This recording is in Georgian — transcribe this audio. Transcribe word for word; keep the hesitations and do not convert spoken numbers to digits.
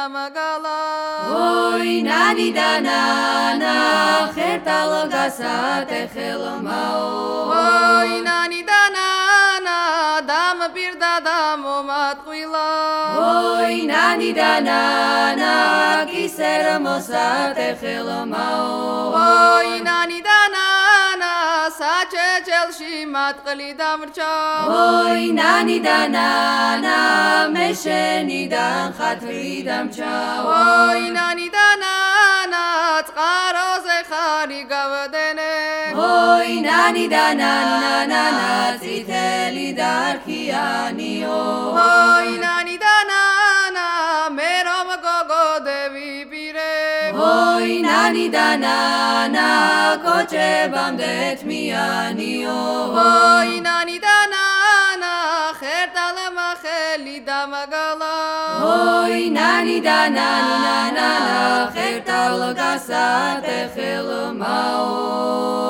დამაგალა ой ნანი და ნანა ხერტალ გასატე ხელმაო ой ნანი და ნანა დამპირდა და მომატყვილა ой ნანი და ნანა კისერ მოსატე ხელმაო ой ნანი და ნანა საჩეჩელში მატყლი დამრჩა ой ნანი და ნანა მე შენიდან ხათრი დამჭა ой ნანი და ნანა წყაროზე ხარი გავდენე ой ნანი და ნანა წითელი და რქიანიო ой ნანი და ნანა მე რომ გოგოდები პირე ой ნანი და ნანა კოჭებამდე თმიანიო ой ნანი და ნანა ხერტალმა ხელი დამაგალა ой ნანი და ნანა ხერტალ გასატე ხელმაო